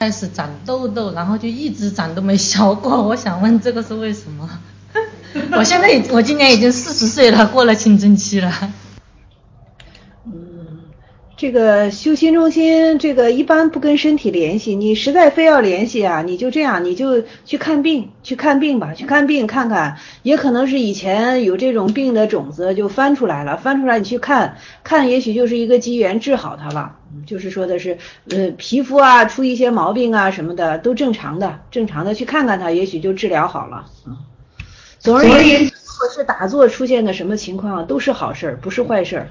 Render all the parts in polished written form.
开始长痘痘，然后就一直长都没消过。我想问这个是为什么？我今年已经40岁了，过了青春期了。 这个修心中心，这个一般不跟身体联系，你实在非要联系啊，你就这样，你就去看病吧，去看病看看，也可能是以前有这种病的种子就翻出来了，翻出来你去看，也许就是一个机缘治好它了，就是说的是皮肤啊出一些毛病啊什么的都正常的去看看它，也许就治疗好了。总而言之，如果是打坐出现的什么情况都是好事，不是坏事。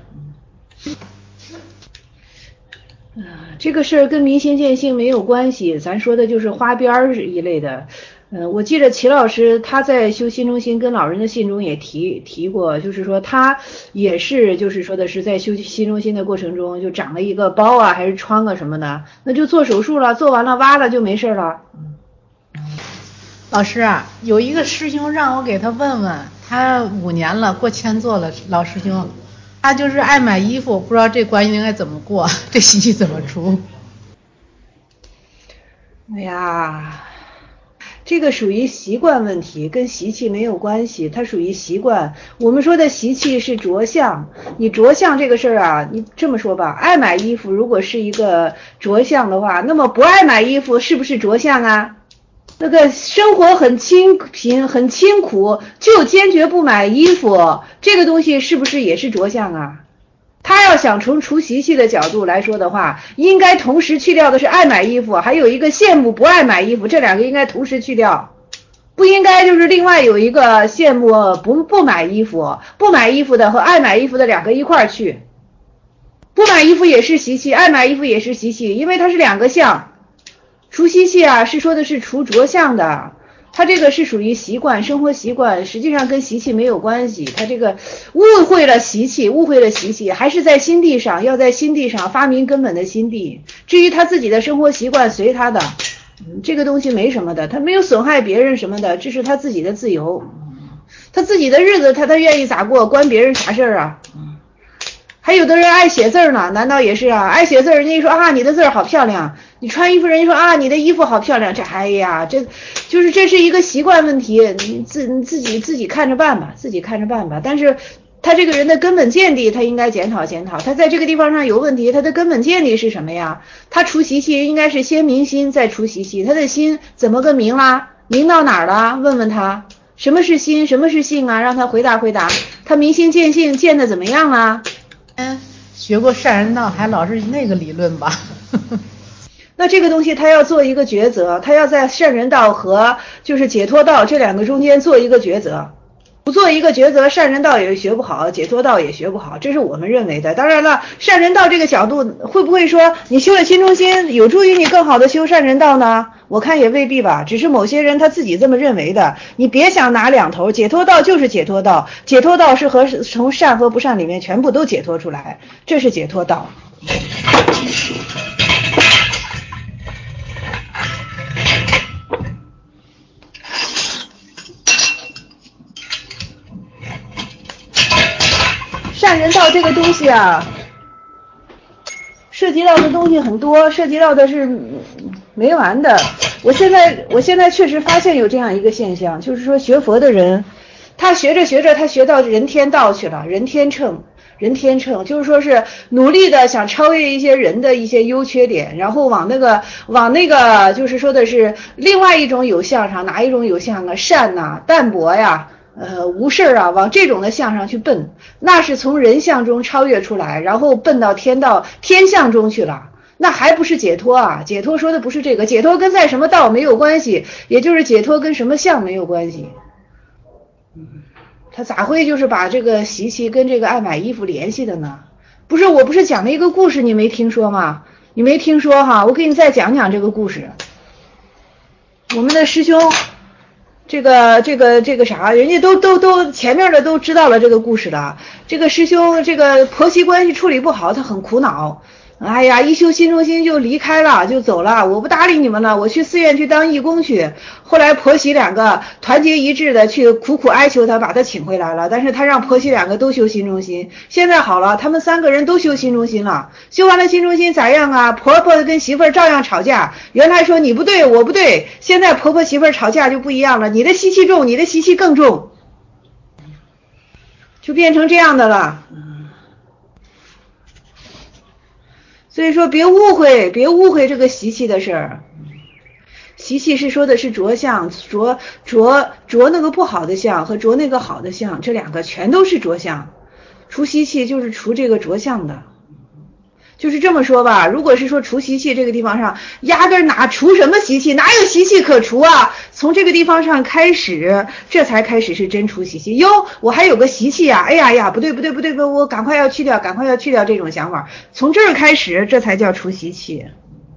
这个事儿跟明心见性没有关系，咱说的就是花边一类的。我记得齐老师他在修心中心跟老人的信中也提过，就是说他也是就是说的是在修心中心的过程中就长了一个包啊还是疮啊什么的，那就做手术了，做完了挖了就没事了。 老师啊，有一个师兄让我给他问问，他5年了过签座了，老师兄。他就是爱买衣服，不知道这关系应该怎么过，这习气怎么除？ 哎呀，这个属于习惯问题，跟习气没有关系，它属于习惯。我们说的习气是着相，你着相这个事儿啊，你这么说吧，爱买衣服如果是一个着相的话，那么不爱买衣服是不是着相啊？那个生活很清贫很清苦，就坚决不买衣服，这个东西是不是也是着相啊？他要想从除习气的角度来说的话，应该同时去掉的是爱买衣服，还有一个羡慕不爱买衣服，这两个应该同时去掉，不应该就是另外有一个羡慕不买衣服，不买衣服的和爱买衣服的两个一块儿去。不买衣服也是习气，爱买衣服也是习气，因为它是两个相。除习气啊，是说的是除着相的，它这个是属于习惯，生活习惯，实际上跟习气没有关系。它这个误会了习气，还是在心地上，要在心地上发明根本的心地。至于他自己的生活习惯，随他的，这个东西没什么的，他没有损害别人什么的，这是他自己的自由，他自己的日子，他愿意咋过，关别人啥事儿啊？还有的人爱写字呢，难道也是啊？爱写字，人家说啊，你的字好漂亮。你穿衣服，人家说啊，你的衣服好漂亮。哎呀，这是一个习惯问题，你自己看着办吧，但是他这个人的根本见地，他应该检讨。他在这个地方上有问题，他的根本见地是什么呀？他除习气应该是先明心，再除习气。他的心怎么个明啦？明到哪儿了？问问他，什么是心，什么是性啊？让他回答。他明心见性见得怎么样啦？ 学过善人道，还老是那个理论吧？ 那这个东西他要做一个抉择，他要在善人道和就是解脱道这两个中间做一个抉择。不做一个抉择，善人道也学不好，解脱道也学不好，这是我们认为的。当然了，善人道这个角度会不会说你修了心中心有助于你更好的修善人道呢？我看也未必吧，只是某些人他自己这么认为的。你别想拿两头，解脱道就是解脱道，解脱道是从善和不善里面全部都解脱出来，这是解脱道。善人道这个东西啊，涉及到的东西很多，涉及到的是没完的。我现在确实发现有这样一个现象，就是说学佛的人，他学着他学到人天道去了，人天秤，就是说是努力的想超越一些人的一些优缺点，然后往那个就是说的是另外一种有相上，哪一种有相啊？善呐，淡泊呀。无事啊，往这种的相上去奔，那是从人相中超越出来，然后奔到天道天相中去了，那还不是解脱啊？解脱说的不是这个，解脱跟在什么道没有关系，也就是解脱跟什么相没有关系。他咋会就是把这个习气跟这个爱买衣服联系的呢？不是，我不是讲了一个故事，你没听说吗？你没听说哈？我给你再讲讲这个故事。我们的师兄。这个啥，人家都前面的都知道了这个故事了。这个师兄这个婆媳关系处理不好，他很苦恼。 哎呀，一修新中心就离开了，就走了，我不搭理你们了，我去寺院去当义工去。后来婆媳两个团结一致的去苦苦哀求他，把他请回来了，但是他让婆媳两个都修新中心。现在好了，他们3个人都修新中心了，修完了新中心咋样啊？婆婆跟媳妇儿照样吵架，原来说你不对我不对，现在婆婆媳妇儿吵架就不一样了，你的习气重，你的习气更重，就变成这样的了。所以说别误会这个习气的事儿。习气是说的是着相，着那个不好的相和着那个好的相，这2个全都是着相。除习气就是除这个着相的。就是这么说吧，如果是说除习气这个地方上，压根哪除什么习气，哪有习气可除啊？从这个地方上开始，这才开始是真除习气。哟，我还有个习气啊，哎呀，不对，我赶快要去掉这种想法。从这儿开始，这才叫除习气。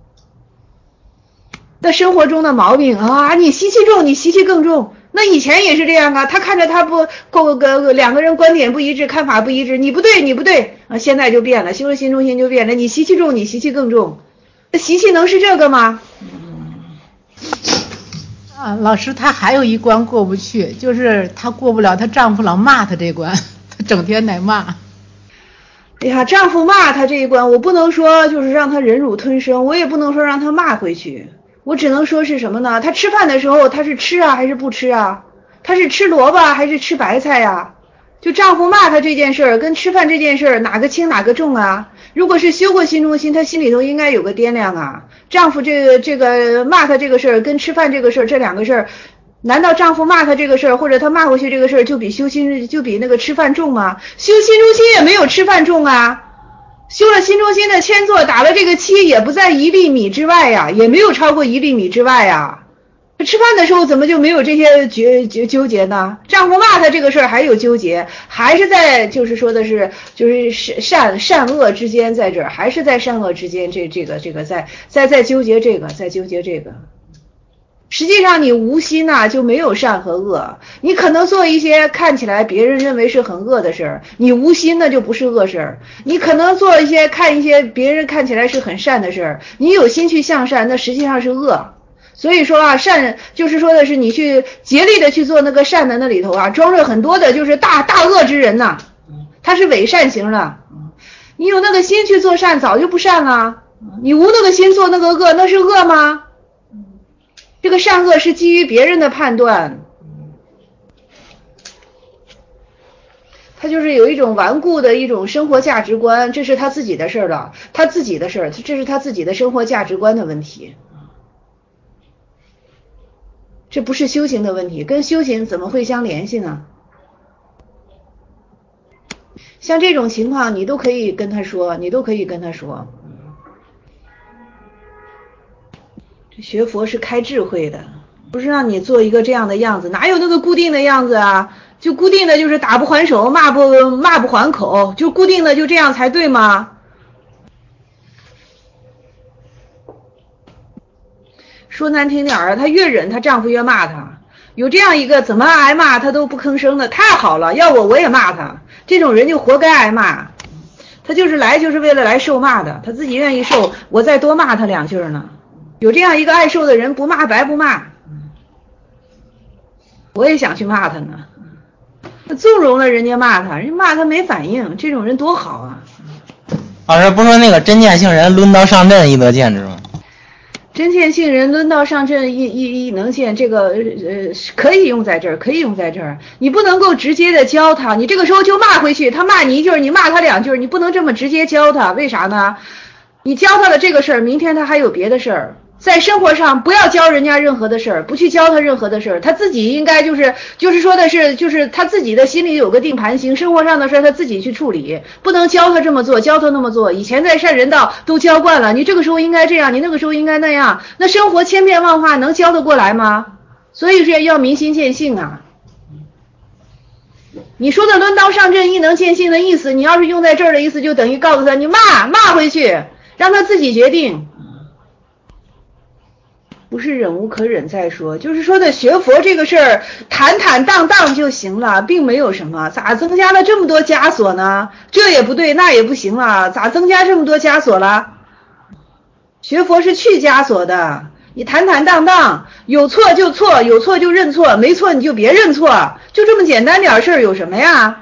那生活中的毛病啊，你习气重，你习气更重。那以前也是这样啊，他看着他不够2个人观点不一致，看法不一致，你不对啊，现在就变了，修了新中心就变了，你习气重，你习气更重。那习气能是这个吗？ 啊，老师，她还有一关过不去，就是她过不了她丈夫老骂她这关，她整天来骂。 哎呀，丈夫骂她这一关，我不能说就是让她忍辱吞声，我也不能说让她骂回去。我只能说是什么呢？他吃饭的时候，他是吃啊还是不吃啊？他是吃萝卜还是吃白菜呀？就丈夫骂他这件事儿跟吃饭这件事儿哪个轻哪个重啊？如果是修过新中心，他心里头应该有个掂量啊。丈夫这个骂他这个事儿跟吃饭这个事儿，这2个事儿，难道丈夫骂他这个事儿或者他骂回去这个事儿就比那个吃饭重吗？修新中心也没有吃饭重啊。修了新中心的签座，打了这个漆也不在1厘米之外呀，也没有超过1厘米之外呀。吃饭的时候怎么就没有这些纠结呢？丈夫骂他这个事儿还有纠结，还是在就是说的是就是善恶之间，在这儿还是在善恶之间这个在纠结这个，在纠结这个。实际上你无心啊，就没有善和恶。你可能做一些看起来别人认为是很恶的事儿，你无心那就不是恶事儿。你可能做看一些别人看起来是很善的事儿，你有心去向善，那实际上是恶。所以说啊，善就是说的是你去竭力的去做那个善的那里头啊，装着很多的就是大恶之人呐，他是伪善型的。你有那个心去做善，早就不善了。你无那个心做那个恶，那是恶吗？这个善恶是基于别人的判断，他就是有一种顽固的一种生活价值观，这是他自己的事儿了，他自己的事儿，这是他自己的生活价值观的问题，这不是修行的问题，跟修行怎么会相联系呢？像这种情况，你都可以跟他说，学佛是开智慧的，不是让你做一个这样的样子，哪有那个固定的样子啊？就固定的就是打不还手，骂不还口，就固定的就这样才对吗？说难听点儿，她越忍，她丈夫越骂她。有这样一个怎么挨骂她都不吭声的，太好了，要我也骂她。这种人就活该挨骂，她就是为了来受骂的，她自己愿意受，我再多骂她2句呢。有这样一个爱受的人，不骂白不骂。我也想去骂他呢，纵容了人家骂他，人家骂他没反应，这种人多好啊。 老师不说那个真见性人抡刀上阵亦得见之吗？ 真见性人抡刀上阵亦能见，这个可以用在这儿，你不能够直接的教他，你这个时候就骂回去，他骂你1句，你骂他2句，你不能这么直接教他，为啥呢？你教他的这个事儿，明天他还有别的事儿。在生活上不要教人家任何的事儿，不去教他任何的事儿，他自己应该就是说的是，就是他自己的心里有个定盘星，生活上的事儿他自己去处理，不能教他这么做，教他那么做。以前在善人道都教惯了，你这个时候应该这样，你那个时候应该那样，那生活千变万化，能教得过来吗？所以是要明心见性啊。你说的抡刀上阵亦能见性的意思，你要是用在这儿的意思，就等于告诉他，你骂回去，让他自己决定。 不是忍无可忍再说，就是说的学佛这个事儿坦坦荡荡就行了，并没有什么。咋增加了这么多枷锁呢？这也不对，那也不行了，咋增加这么多枷锁了？学佛是去枷锁的，你坦坦荡荡，有错就错，有错就认错，没错你就别认错，就这么简单点事儿，有什么呀？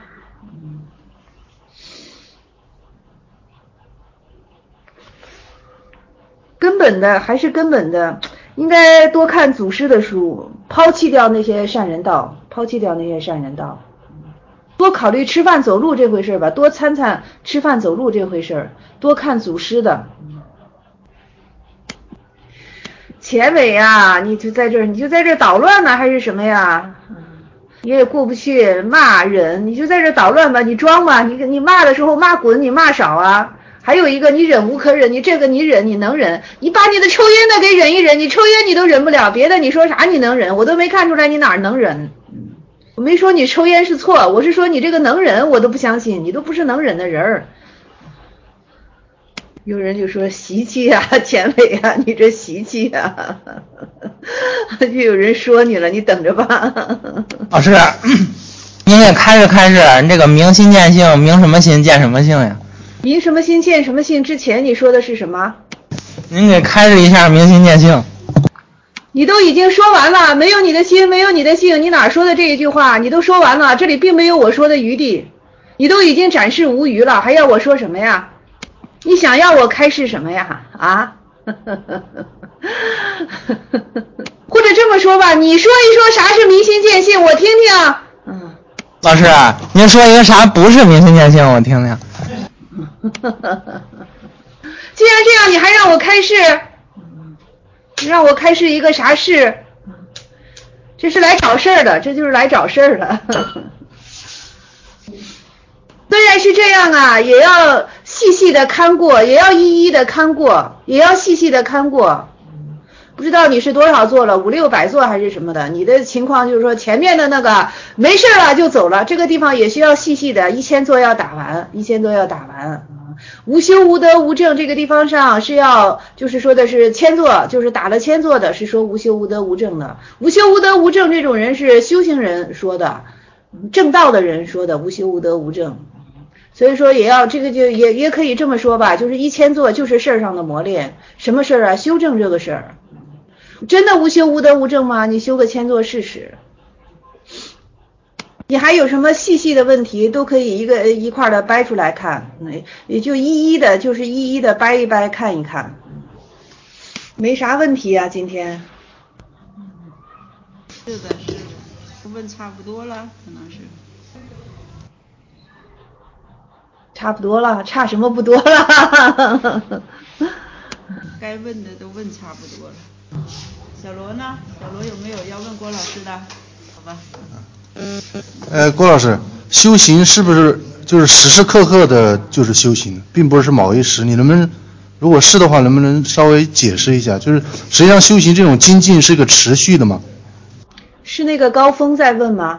根本的还是根本的，应该多看祖师的书，抛弃掉那些善人道，抛弃掉那些善人道，多考虑吃饭走路这回事吧，多参参吃饭走路这回事，多看祖师的。钱伟啊，你就在这儿捣乱呢，还是什么呀？你也过不去骂人，你就在这儿捣乱吧，你装吧，你骂的时候骂滚，你骂少啊。还有一个，你忍无可忍，你这个你忍，你能忍，你把你的抽烟的给忍一忍，你抽烟你都忍不了，别的你说啥你能忍，我都没看出来你哪儿能忍。我没说你抽烟是错，我是说你这个能忍，我都不相信，你都不是能忍的人儿。有人就说习气啊，钱伟啊，你这习气啊，就有人说你了，你等着吧。 老师，您给开示开示，你这个明心见性，明什么心见什么性呀？ 明什么心见什么性之前你说的是什么？ 您给开示一下明心见性。 你都已经说完了，没有你的心，没有你的性，你哪说的这一句话？你都说完了，这里并没有我说的余地，你都已经展示无余了，还要我说什么呀？你想要我开示什么呀？啊？或者这么说吧，你说一说啥是明心见性，我听听。 老师，您说一个啥不是明心见性，我听听。 既然这样，你还让我开示？你让我开示一个啥事？这是来找事儿的，这就是来找事儿的。虽然是这样啊，也要细细的看过，也要一一的看过，也要细细的看过。不知道你是多少座了，5、600座还是什么的？你的情况就是说前面的那个没事了就走了，这个地方也需要细细的，1000座要打完，1000座要打完。无修无德无正这个地方上是要，就是说的是1000座，就是打了1000座的，是说无修无德无正的。无修无德无正这种人是修行人说的，正道的人说的，无修无德无正。所以说也要这个就也可以这么说吧，就是1000座就是事儿上的磨练。什么事儿啊？修正这个事儿。真的无修无德无正吗？你修个1000座试试。你还有什么细细的问题都可以一块的掰出来看，也就一一的掰一掰看一看。没啥问题啊，今天。 是的，问差不多了，可能是。 差不多了，差什么不多了？ 该问的都问差不多了。小罗呢？小罗有没有要问郭老师的？好吧。 郭老师，修行是不是就是时时刻刻的就是修行，并不是某一时？你能不能，如果是的话，能不能稍微解释一下？就是实际上修行这种精进是一个持续的吗？ 是那个高峰在问吗？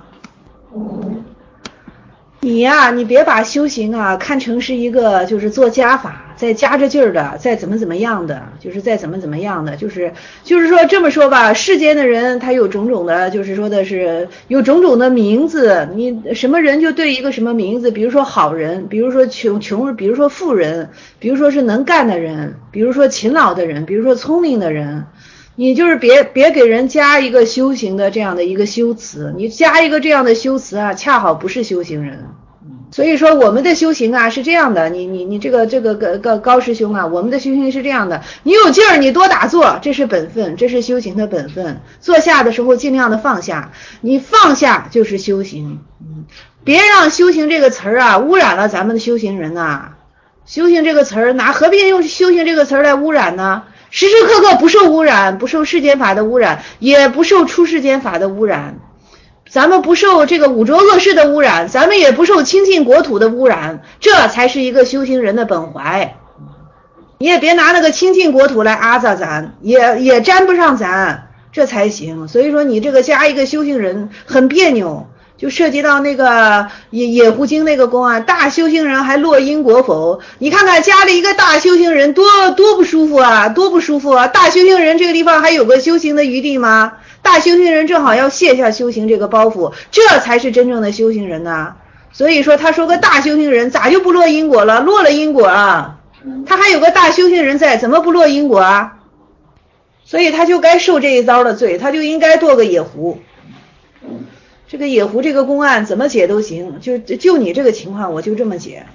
你呀，你别把修行啊看成是一个就是做加法，再加着劲儿的，再怎么样的，就是再怎么样的，就是说这么说吧，世间的人他有种种的，就是说的是有种种的名字，你什么人就对一个什么名字，比如说好人，比如说穷，比如说富人，比如说是能干的人，比如说勤劳的人，比如说聪明的人。你就是别给人加一个修行的这样的一个修辞，你加一个这样的修辞啊，恰好不是修行人。所以说我们的修行啊是这样的，你这个高师兄啊，我们的修行是这样的，你有劲儿你多打坐，这是本分，这是修行的本分。坐下的时候尽量的放下，你放下就是修行。别让修行这个词儿啊污染了咱们的修行人呐。修行这个词儿何必用修行这个词儿来污染呢？时时刻刻不受污染，不受世间法的污染，也不受出世间法的污染。咱们不受这个五浊恶世的污染，咱们也不受清净国土的污染，这才是一个修行人的本怀。你也别拿那个清净国土来阿扎咱，也沾不上咱，这才行。所以说你这个加一个修行人很别扭， 就涉及到那个野狐精那个公案，大修行人还落因果否？你看看家里一个大修行人多不舒服啊，多不舒服啊！大修行人这个地方还有个修行的余地吗？大修行人正好要卸下修行这个包袱，这才是真正的修行人呐。所以说他说个大修行人咋就不落因果了？落了因果啊，他还有个大修行人在，怎么不落因果啊？所以他就该受这一遭的罪，他就应该堕个野狐。这个野狐这个公案怎么解都行，就你这个情况我就这么解。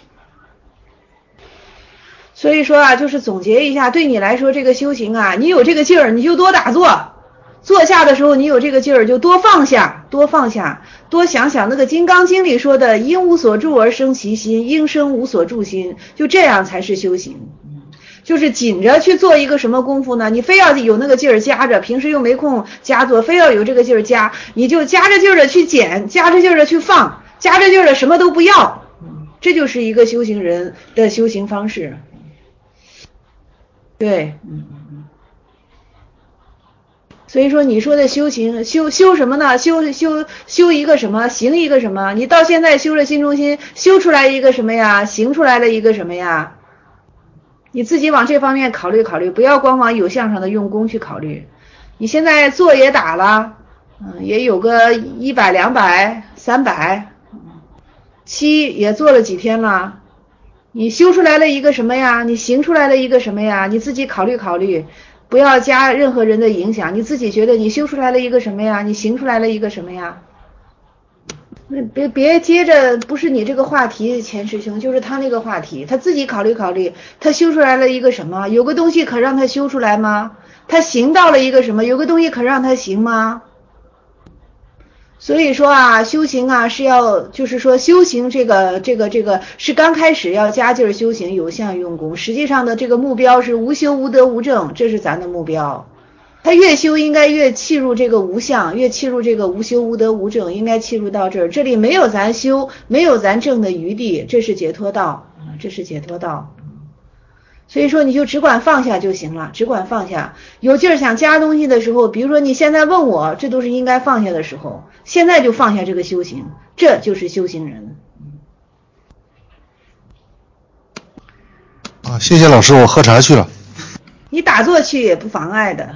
所以说啊，就是总结一下，对你来说这个修行啊，你有这个劲儿你就多打坐，坐下的时候你有这个劲儿就多放下，多放下，多想想那个《金刚经》里说的因无所住而生其心，应生无所住心，就这样才是修行。就是紧着去做一个什么功夫呢？你非要有那个劲儿夹着，平时又没空夹做，非要有这个劲儿夹，你就夹着劲儿的去减，夹着劲儿的去放，夹着劲儿的什么都不要，这就是一个修行人的修行方式。对，所以说你说的修行修什么呢？修一个什么，行一个什么？你到现在修了心中心，修出来一个什么呀？行出来了一个什么呀？你自己往这方面考虑考虑，不要光往有相上的用功去考虑。你现在坐也打了，也有个100、200、300，七也做了几天了。你修出来了一个什么呀？你行出来了一个什么呀？你自己考虑考虑，不要加任何人的影响。你自己觉得你修出来了一个什么呀？你行出来了一个什么呀？别接着不是你这个话题，钱师兄就是他那个话题，他自己考虑考虑，他修出来了一个什么？有个东西可让他修出来吗？他行到了一个什么？有个东西可让他行吗？所以说啊，修行啊是要，就是说修行这个是刚开始要加劲儿修行，有相用功，实际上的这个目标是无修无得无证，这是咱的目标。他越修应该越契入这个无相，越契入这个无修无得无证，应该契入到这儿，这里没有咱修没有咱证的余地，这是解脱道，这是解脱道。所以说你就只管放下就行了，只管放下。有劲儿想加东西的时候，比如说你现在问我，这都是应该放下的时候，现在就放下这个修行，这就是修行人。 谢谢老师，我喝茶去了。 你打坐去也不妨碍的。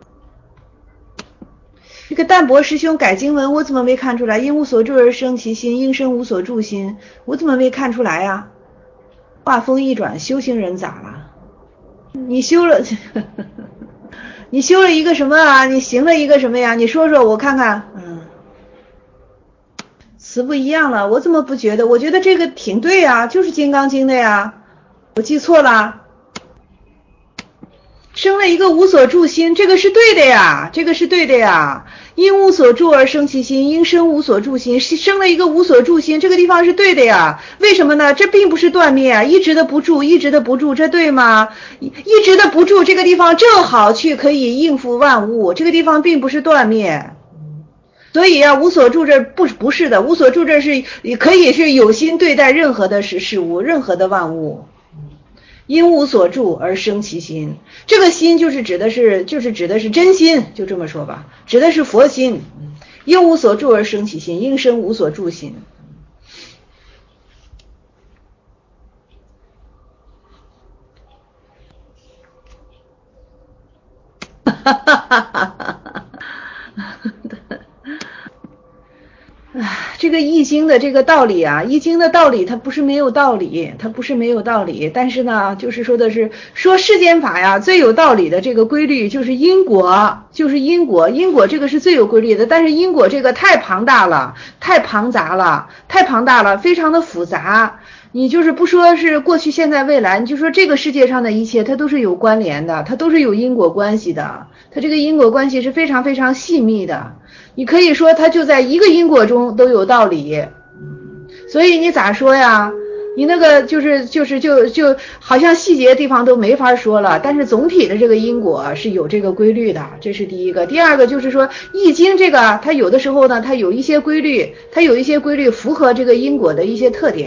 这个淡泊师兄改经文，我怎么没看出来？因无所住而生其心，应生无所住心，我怎么没看出来呀？话锋一转，修行人咋了？你修了你修了一个什么啊？你行了一个什么呀？你说说我看看。词不一样了，我怎么不觉得？我觉得这个挺对啊，就是《金刚经》的呀。我记错了？生了一个无所住心，这个是对的呀，这个是对的呀。因无所住而生其心，应生无所住心，生了一个无所住心，这个地方是对的呀。为什么呢？这并不是断灭，一直的不住，一直的不住，这对吗？一直的不住，这个地方正好去可以应付万物，这个地方并不是断灭。所以啊，无所住这不是的，无所住这是可以是有心对待任何的事物，任何的万物。因无所住而生其心，这个心就是指的是真心，就这么说吧，指的是佛心。因无所住而生其心，应生无所住心。这个易经的这个道理啊，易经的道理它不是没有道理，它不是没有道理，但是呢，就是说的是说世间法呀，最有道理的这个规律就是因果，就是因果这个是最有规律的，但是因果这个太庞大了，太庞杂了，太庞大了，非常的复杂。你就是不说是过去现在未来，你就说这个世界上的一切它都是有关联的，它都是有因果关系的，它这个因果关系是非常非常细密的，你可以说它就在一个因果中都有道理。所以你咋说呀？你那个就好像细节地方都没法说了，但是总体的这个因果是有这个规律的，这是第一个。第二个就是说易经这个它有的时候呢，它有一些规律符合这个因果的一些特点，它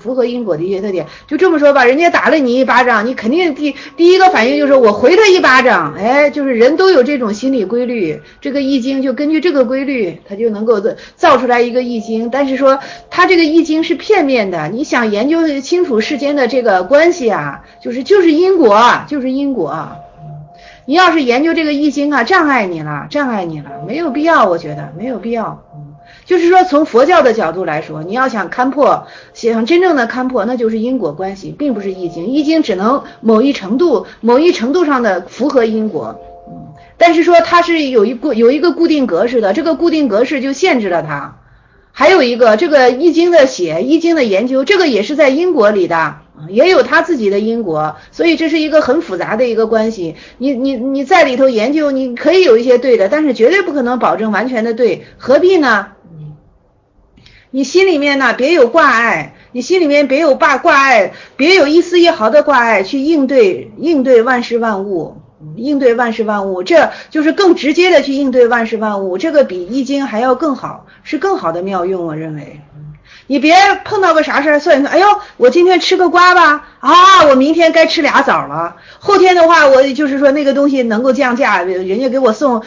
符合因果的一些特点。就这么说吧，人家打了你一巴掌，你肯定第一个反应就是我回他一巴掌，哎，就是人都有这种心理规律，这个易经就根据这个规律，它就能够造出来一个易经。但是说它这个易经是片面的，你想研究清楚世间的这个关系啊，就是因果，就是因果。你要是研究这个易经啊，障碍你了，没有必要，我觉得没有必要。就是说从佛教的角度来说，你要想看破，想真正的看破，那就是因果关系，并不是易经。易经只能某一程度上的符合因果，但是说它是有一个固定格式的，这个固定格式就限制了它。还有一个这个易经的易经的研究，这个也是在因果里的，也有他自己的因果，所以这是一个很复杂的一个关系。你在里头研究，你可以有一些对的，但是绝对不可能保证完全的对，何必呢？你心里面呢别有挂碍，你心里面别有挂碍，别有一丝一毫的挂碍去应对万事万物。这就是更直接的去应对万事万物，这个比易经还要更好，是更好的妙用，我认为。你别碰到个啥事儿算一算，哎呦，我今天吃个瓜吧，啊，我明天该吃俩枣了，后天的话，我就是说那个东西能够降价，人家给我送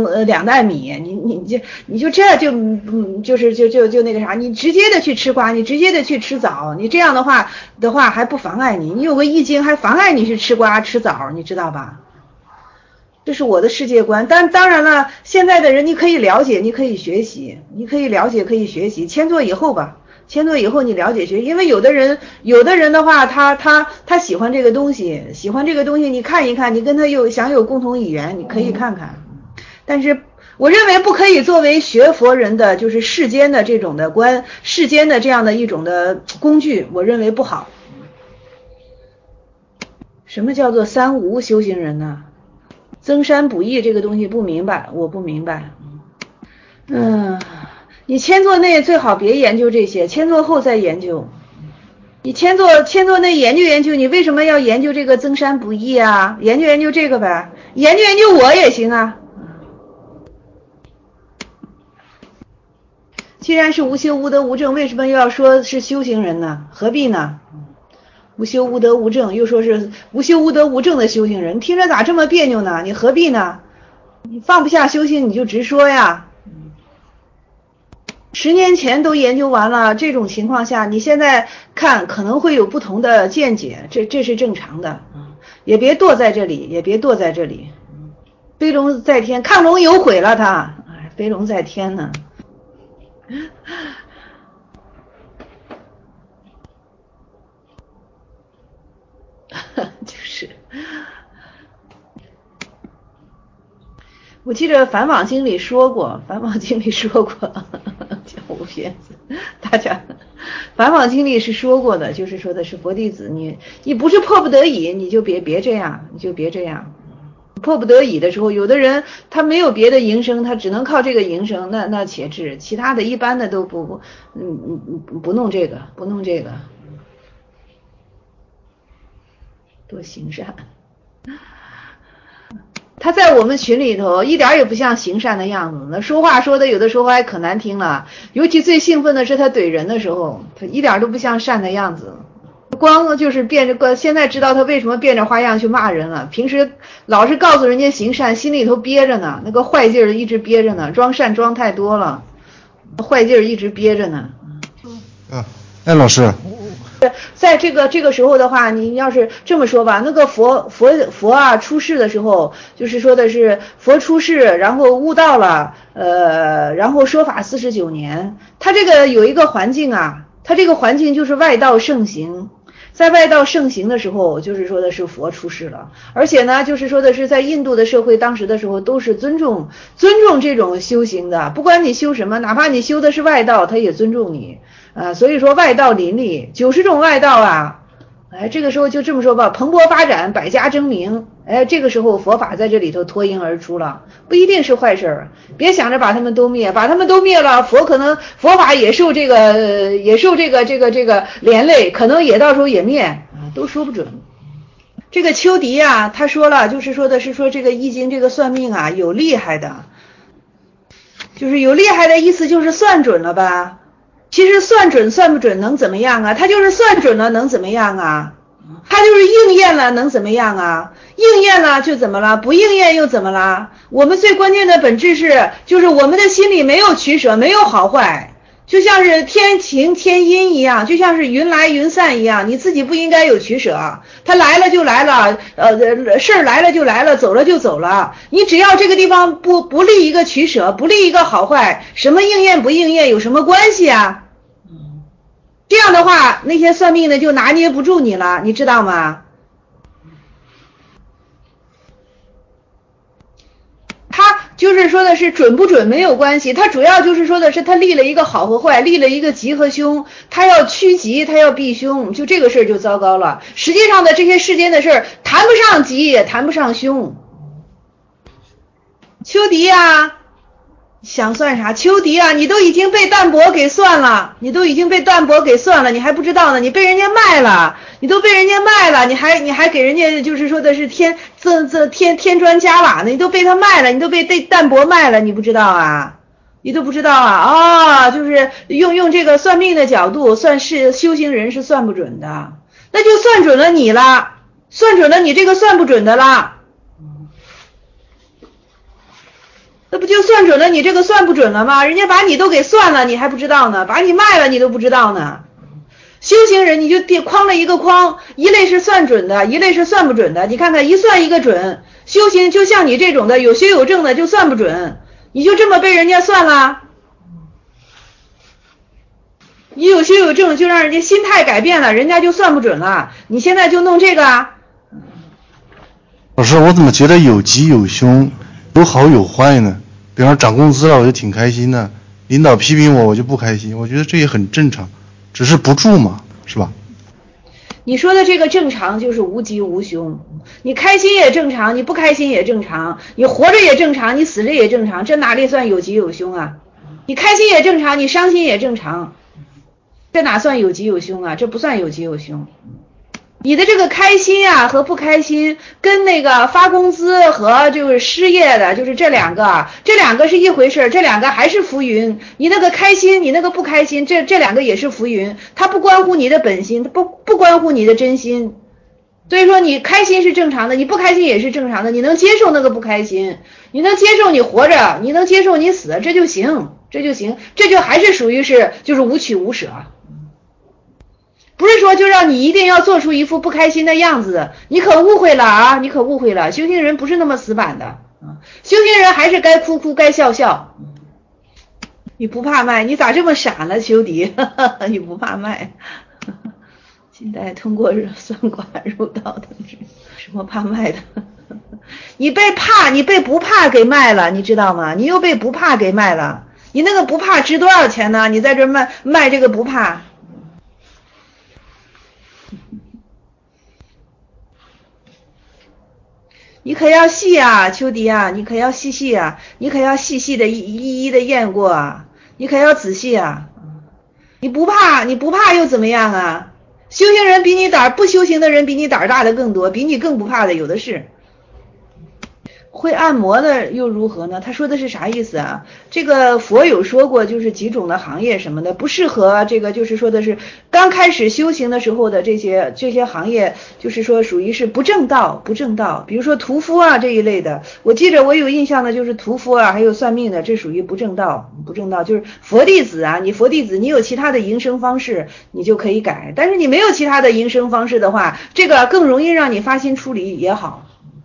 2袋米，你就这就那个啥，你直接的去吃瓜，你直接的去吃枣，你这样的话还不妨碍你有个易经还妨碍你去吃瓜吃枣，你知道吧？这是我的世界观，但当然了，现在的人你可以了解，你可以学习，你可以了解，可以学习，迁做以后吧，迁做以后你了解学习，因为有的人的话，他喜欢这个东西，你看一看，你跟他想有共同语言，你可以看看，但是我认为不可以作为学佛人的就是世间的这种的世间的这样的一种的工具，我认为不好。什么叫做三无修行人呢？增删补益这个东西不明白，我不明白。你迁做内最好别研究这些，迁做后再研究。你迁做内研究，你为什么要研究这个增删补益啊？研究这个呗，研究我也行啊。既然是无修无得无证，为什么又要说是修行人呢？何必呢？无修无得无证，又说是无修无得无证的修行人，听着咋这么别扭呢？你何必呢？你放不下修行你就直说呀。10年前都研究完了，这种情况下你现在看可能会有不同的见解，这是正常的。也别躲在这里，飞龙在天，亢龙有悔了他，飞龙在天呢。就是我记得梵网经里说过叫我片子，大家梵网经里是说过的，就是说的是佛弟子，你不是迫不得已，你就别这样，迫不得已的时候，有的人他没有别的营生，他只能靠这个营生，那且治，其他的一般的都不弄这个，多行善。他在我们群里头一点也不像行善的样子，那说话说的有的时候还可难听了，尤其最兴奋的是他怼人的时候，他一点都不像善的样子，光就是现在知道他为什么变着花样去骂人了，平时老是告诉人家行善，心里头憋着呢，那个坏劲儿一直憋着呢，装善装太多了，坏劲儿一直憋着呢。 老师， 在这个时候的话，你要是这么说吧，那个佛啊出世的时候，就是说的是佛出世，然后悟道了，然后说法49年，他这个有一个环境啊，他这个环境就是外道盛行。在外道盛行的时候，就是说的是佛出世了，而且呢，就是说的是在印度的社会当时的时候都是尊重这种修行的，不管你修什么，哪怕你修的是外道，他也尊重你。所以说外道林立，90种外道啊，这个时候就这么说吧，蓬勃发展，百家争鸣，这个时候佛法在这里头脱颖而出了，不一定是坏事儿，别想着把他们都灭了，佛法也受这个连累，可能也到时候也灭，都说不准。这个丘迪啊，他说了，就是说的是说这个易经这个算命啊有厉害的，就是有厉害的意思就是算准了吧。 其实算准算不准能怎么样啊？他就是算准了能怎么样啊？他就是应验了能怎么样啊？应验了就怎么了？不应验又怎么了？我们最关键的本质是，就是我们的心里没有取舍，没有好坏，就像是天晴天阴一样，就像是云来云散一样，你自己不应该有取舍。它来了就来了，事儿来了就来了，走了就走了。你只要这个地方不立一个取舍，不立一个好坏，什么应验不应验有什么关系啊？这样的话，那些算命的就拿捏不住你了，你知道吗？他就是说的是准不准没有关系，他主要就是说的是他立了一个好和坏，立了一个吉和凶，他要趋吉，他要避凶，就这个事儿就糟糕了。实际上的这些世间的事儿，谈不上吉也谈不上凶。秋迪啊，想算啥？秋迪啊，你都已经被淡泊给算了，你还不知道呢，你被人家卖了，你都被人家卖了，你还给人家就是说的是添砖加瓦呢，你都被他卖了，你都被淡泊卖了，你不知道啊？你都不知道啊？就是用这个算命的角度，算是修行人是算不准的，那就算准了你了，算准了你这个算不准的啦。那不就算准了你这个算不准了吗？人家把你都给算了，你还不知道呢，把你卖了你都不知道呢。修行人你就框了一个框，一类是算准的，一类是算不准的。你看看一算一个准，修行就像你这种的有学有证的就算不准，你就这么被人家算了。你有学有证就让人家心态改变了，人家就算不准了。你现在就弄这个啊。 老师，我怎么觉得有吉有凶，有好有坏呢？比方说涨工资了我就挺开心的，领导批评我就不开心，我觉得这也很正常，只是不住嘛，是吧？ 你说的这个正常就是无吉无凶，你开心也正常，你不开心也正常，你活着也正常，你死着也正常，这哪里算有吉有凶啊？你开心也正常，你伤心也正常，这哪算有吉有凶啊？这不算有吉有凶。你的这个开心啊和不开心，跟那个发工资和就是失业的，就是这两个是一回事，这两个还是浮云。你那个开心，你那个不开心，这两个也是浮云，它不关乎你的本心，不关乎你的真心。所以说你开心是正常的，你不开心也是正常的，你能接受那个不开心，你能接受你活着，你能接受你死，这就行，这就还是属于是就是无取无舍。不是说就让你一定要做出一副不开心的样子，你可误会了啊！你可误会了，修行人不是那么死板的，修行人还是该哭哭该笑笑。你不怕卖，你咋这么傻呢，修迪？你不怕卖？近代通过算卦入道的什么怕卖的？你被不怕给卖了，你知道吗？你又被不怕给卖了，你那个不怕值多少钱呢？你在这卖这个不怕。你可要细啊，秋迪啊，你可要细啊，你可要细的一一的验过啊，你可要仔细啊。你不怕又怎么样啊？修行人比你不修行的人比你胆大的更多，比你更不怕的有的是。会按摩的又如何呢？他说的是啥意思啊？这个佛有说过，就是几种的行业什么的不适合这个，就是说的是刚开始修行的时候的这些行业，就是说属于是不正道。比如说屠夫啊这一类的，我记着我有印象的就是屠夫啊，还有算命的，这属于不正道。就是佛弟子啊，你佛弟子你有其他的营生方式，你就可以改，但是你没有其他的营生方式的话，这个更容易让你发心出离也好。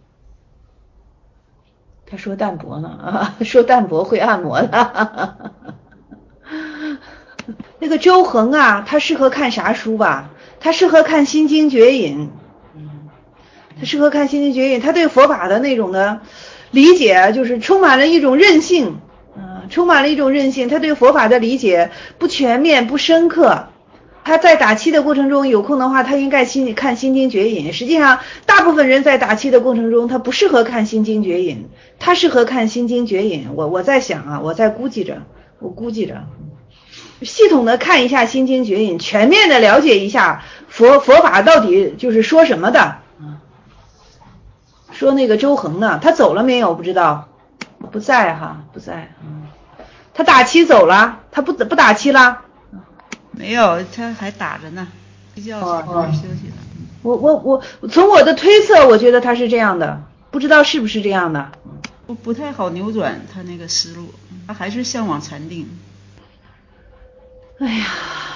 他说淡泊呢说淡泊会按摩的。那个周恒啊，他适合看啥书吧？他适合看《心经绝引》。他对佛法的那种的理解就是充满了一种韧性，他对佛法的理解不全面不深刻。他在打气的过程中，有空的话他应该看心经绝引。实际上大部分人在打气的过程中他不适合看心经绝引，他适合看心经绝引。我在想啊，我估计着系统的看一下心经绝引，全面的了解一下佛法到底就是说什么的。说那个周恒呢，他走了没有不知道，不在。他打气走了，他不打气了。 没有，他还打着呢，睡觉休息了。 我从我的推测，我觉得他是这样的，不知道是不是这样的。 不太好扭转他那个思路，他还是向往禅定。 哎呀，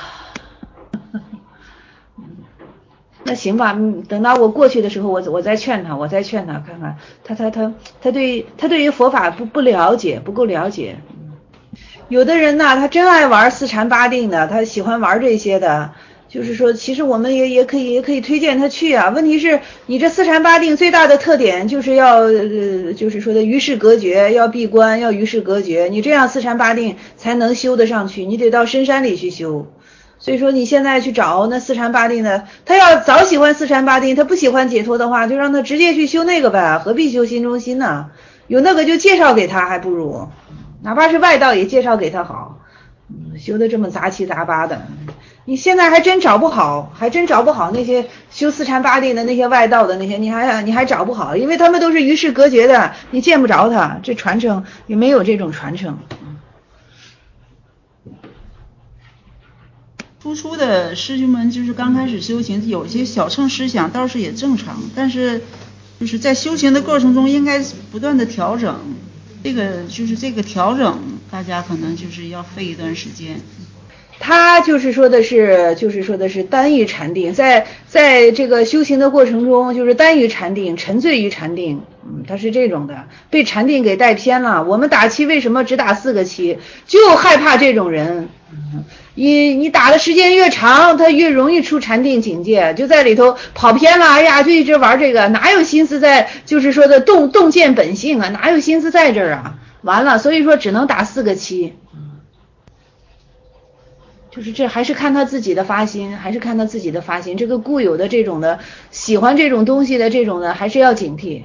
那行吧，等到我过去的时候，我再劝他，看看他对于佛法不了解，不够了解。有的人呢，他真爱玩四禅八定的，他喜欢玩这些的。就是说，其实我们也可以推荐他去啊。问题是，你这四禅八定最大的特点就是要就是说的与世隔绝，要闭关，要与世隔绝。你这样四禅八定才能修得上去，你得到深山里去修。所以说你现在去找那四禅八定的，他要早喜欢四禅八定，他不喜欢解脱的话，就让他直接去修那个呗，何必修心中心呢？有那个就介绍给他，还不如哪怕是外道也介绍给他好。修得这么杂七杂八的，你现在还真找不好那些修四禅八定的那些外道的那些，你还找不好，因为他们都是与世隔绝的，你见不着他，这传承也没有这种传承。 突出的师兄们就是刚开始修行，有一些小乘思想倒是也正常，但是就是在修行的过程中应该不断的调整。这个调整，大家可能就是要费一段时间。 他就是说的是单于禅定，在这个修行的过程中，就是单于禅定，沉醉于禅定，他是这种的，被禅定给带偏了。我们打七为什么只打4个七？就害怕这种人。你打的时间越长，他越容易出禅定境界，就在里头跑偏了。哎呀，就一直玩这个，哪有心思在就是说的洞见本性啊？哪有心思在这儿啊？完了，所以说只能打4个七。就是这还是看他自己的发心，这个固有的这种的喜欢这种东西的这种的，还是要警惕。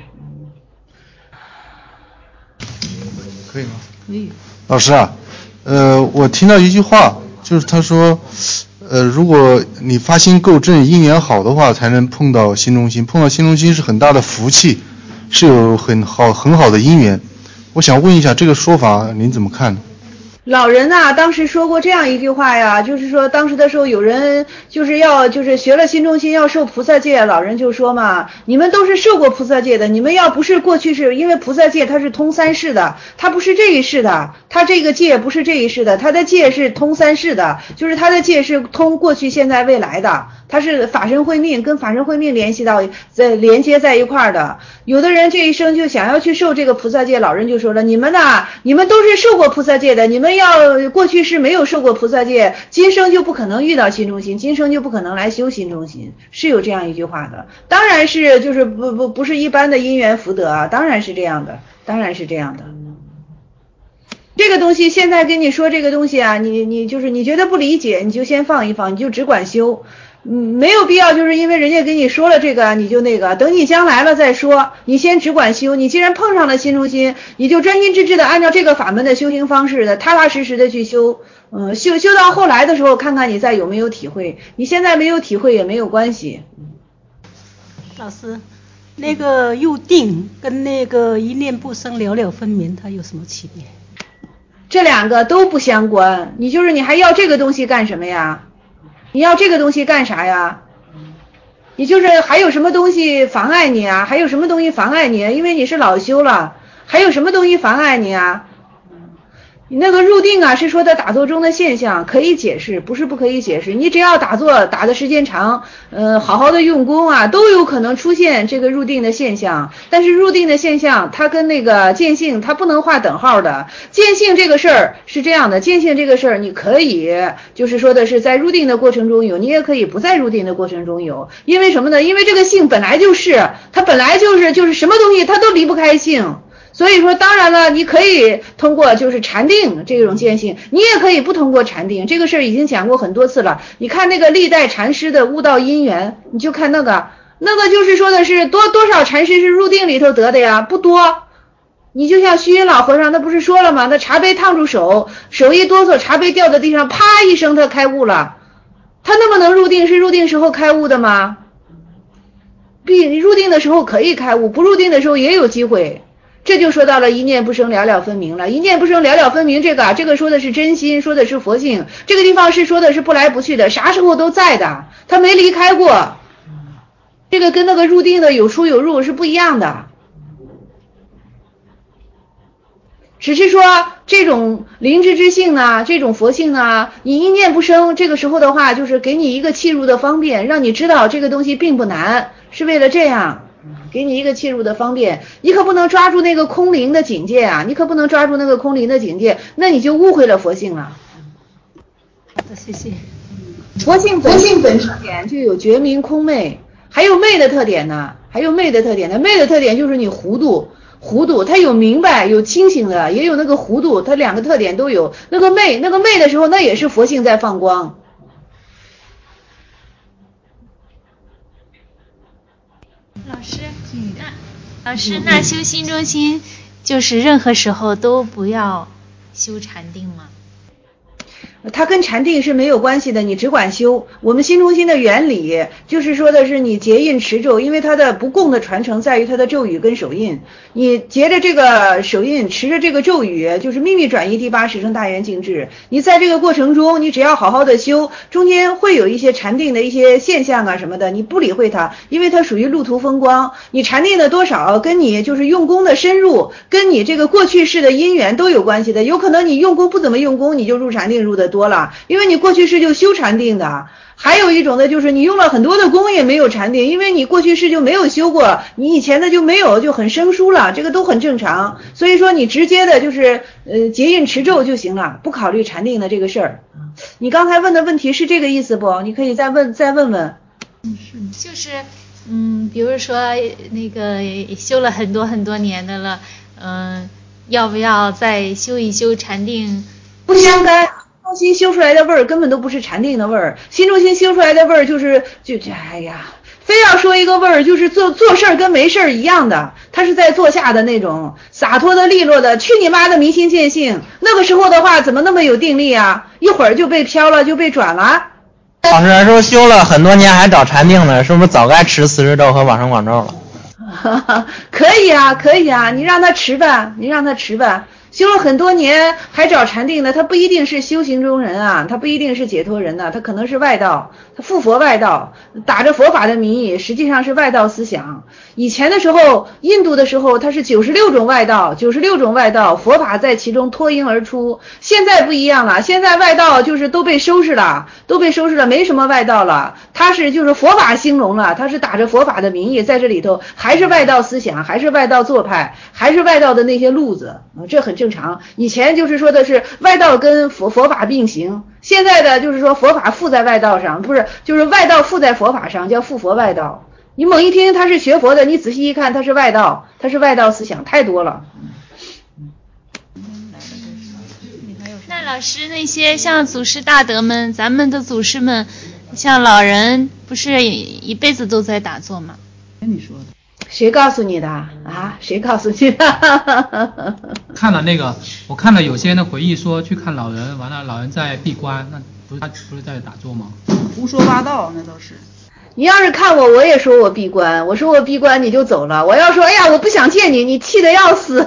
可以吗？ 可以。 老师啊，我听到一句话，就是他说，如果你发心够正，因缘好的话，才能碰到心中心。碰到心中心是很大的福气，是有很好的因缘。我想问一下，这个说法您怎么看呢？ 老人呐，当时说过这样一句话呀，就是说当时的时候有人就是学了心中心要受菩萨戒，老人就说嘛，你们都是受过菩萨戒的，你们要不是过去是因为菩萨戒它是通3世的，它不是这一世的，它这个戒不是这一世的，它的戒是通3世的，就是它的戒是通过去现在未来的，它是法身慧命跟法身慧命连接在一块儿的。有的人这一生就想要去受这个菩萨戒，老人就说了，你们都是受过菩萨戒的，你们要过去是没有受过菩萨戒，今生就不可能遇到心中心，今生就不可能来修心中心，是有这样一句话的。当然是就是不是一般的因缘福德啊，当然是这样的。这个东西现在跟你说这个东西啊，你就是你觉得不理解，你就先放一放，你就只管修。没有必要就是因为人家跟你说了这个你就那个，等你将来了再说，你先只管修。你既然碰上了心中心，你就专心致志的按照这个法门的修行方式的踏踏实实的去修，修到后来的时候看看你再有没有体会，你现在没有体会也没有关系。 老师，那个入定跟那个一念不生了了分明它有什么区别？ 这两个都不相关，你还要这个东西干什么呀？你要这个东西干啥呀？你就是还有什么东西妨碍你啊？因为你是老修了，还有什么东西妨碍你啊？你那个入定啊，是说的打坐中的现象，可以解释，不是不可以解释。你只要打坐打的时间长，好好的用功啊，都有可能出现这个入定的现象。但是入定的现象，它跟那个见性，它不能划等号的。见性这个事儿是这样的，见性这个事儿，你可以就是说的是在入定的过程中有，你也可以不在入定的过程中有。因为什么呢？因为这个性本来就是，它本来就是什么东西它都离不开性。所以说当然了，你可以通过就是禅定这种见性，你也可以不通过禅定，这个事儿已经讲过很多次了。你看那个历代禅师的悟道因缘，你就看那个就是说的是多少禅师是入定里头得的呀，不多。你就像虚云老和尚，他不是说了吗？那茶杯烫住手一哆嗦，茶杯掉在地上，啪一声他开悟了。他那么能入定，是入定时候开悟的吗？入定的时候可以开悟，不入定的时候也有机会。 这就说到了一念不生了了分明了。一念不生了了分明，这个说的是真心，说的是佛性。这个地方是说的是不来不去的，啥时候都在的，他没离开过。这个跟那个入定的有出有入是不一样的。只是说这种灵知之性呢，这种佛性呢，你一念不生，这个时候的话就是给你一个契入的方便，让你知道这个东西并不难，是为了这样给你一个契入的方便。你可不能抓住那个空灵的境界啊，你可不能抓住那个空灵的境界，那你就误会了佛性了。 好的，谢谢。 佛性本特点就有觉明空昧，还有昧的特点呢，昧的特点就是你糊涂，它有明白有清醒的，也有那个糊涂，它两个特点都有。那个昧的时候，那也是佛性在放光。 老师，那修心中心就是任何时候都不要修禅定吗？ 它跟禅定是没有关系的，你只管修。我们心中心的原理就是说的是你结印持咒，因为它的不共的传承在于它的咒语跟手印。你结着这个手印，持着这个咒语，就是秘密转移第八识生大圆净智。你在这个过程中，你只要好好的修，中间会有一些禅定的一些现象啊什么的，你不理会它，因为它属于路途风光。你禅定的多少，跟你就是用功的深入，跟你这个过去世的因缘都有关系的。有可能你用功不怎么用功，你就入禅定入的多了，因为你过去世就修禅定的。还有一种呢，就是你用了很多的功也没有禅定，因为你过去世就没有修过，你以前的就没有，就很生疏了，这个都很正常。所以说你直接的就是结印持咒就行了，不考虑禅定的这个事儿。你刚才问的问题是这个意思不？你可以再问问。 就是比如说那个修了很多年的了，要不要再修一修禅定？ 不相干。心中心修出来的味儿根本都不是禅定的味儿，心中心修出来的味儿哎呀，非要说一个味儿，就是做事儿跟没事儿一样的，他是在坐下的那种洒脱的利落的，去你妈的迷心见性。那个时候的话怎么那么有定力啊？一会儿就被飘了，就被转了。 老师说修了很多年还找禅定呢，是不是早该持四十咒和往生广咒了？ 可以啊，你让他持吧。修了很多年还找禅定的，他不一定是修行中人啊，他不一定是解脱人呢，他可能是外道，他附佛外道，打着佛法的名义，实际上是外道思想。以前的时候，印度的时候，它是96种外道，佛法在其中脱颖而出。现在不一样了，现在外道就是都被收拾了，没什么外道了。他是就是佛法兴隆了，他是打着佛法的名义在这里头，还是外道思想，还是外道做派，还是外道的那些路子，这很正常。以前就是说的是外道跟佛法并行，现在的就是说佛法附在外道上，不是就是外道附在佛法上，叫附佛外道。你猛一听他是学佛的，你仔细一看他是外道思想太多了。 那老师，那些像祖师大德们，咱们的祖师们，像老人不是一辈子都在打坐吗？ 跟你说的。 谁告诉你的啊？谁告诉你的？ 看了那个，我看了有些人的回忆说去看老人，完了老人在闭关，那他不是在打坐吗？ 胡说八道，那都是。 你要是看我也说我闭关，你就走了。我要说哎呀我不想见你，你气得要死。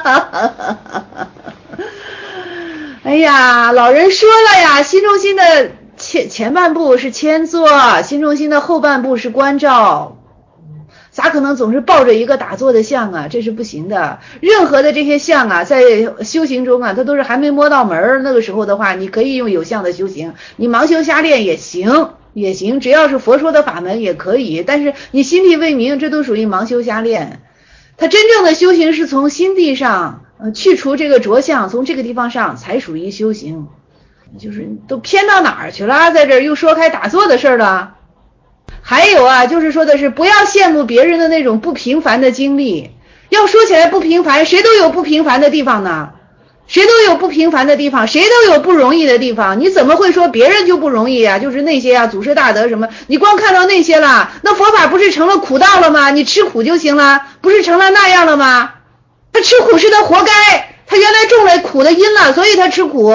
哎呀，老人说了呀，心中心的前半部是谦坐，心中心的后半部是关照。咋可能总是抱着一个打坐的相啊？这是不行的。任何的这些相啊，在修行中啊，它都是还没摸到门儿。那个时候的话，你可以用有相的修行，你盲修瞎练也行，只要是佛说的法门也可以。但是你心地未明，这都属于盲修瞎练。他真正的修行是从心地上去除这个着相，从这个地方上才属于修行。就是都偏到哪儿去了？在这儿又说开打坐的事儿了。还有啊，就是说的是不要羡慕别人的那种不平凡的经历。要说起来不平凡，谁都有不平凡的地方呢？谁都有不平凡的地方，谁都有不容易的地方。你怎么会说别人就不容易啊？就是那些啊，祖师大德什么，你光看到那些了，那佛法不是成了苦道了吗？你吃苦就行了，不是成了那样了吗？他吃苦是他活该，他原来种了苦的因了，所以他吃苦。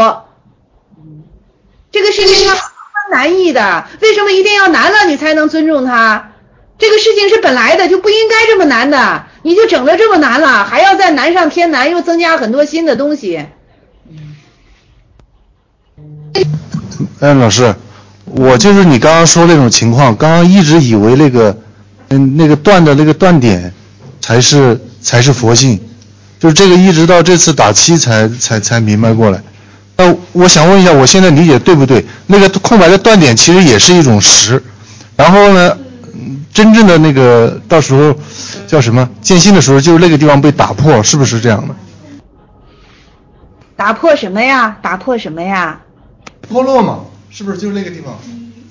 这个世界上难易的，为什么一定要难了你才能尊重他？ 这个事情是本来的，就不应该这么难的，你就整得这么难了，还要再难上添难，又增加很多新的东西。 老师，我就是你刚刚说那种情况，刚刚一直以为那个断的那个断点才是佛性，就是这个一直到这次打七才明白过来。那我想问一下，我现在理解对不对？那个空白的断点其实也是一种实，然后呢，真正的那个到时候叫什么见性的时候，就是那个地方被打破，是不是这样的？ 打破什么呀？打破什么呀？ 脱落嘛，是不是就是那个地方？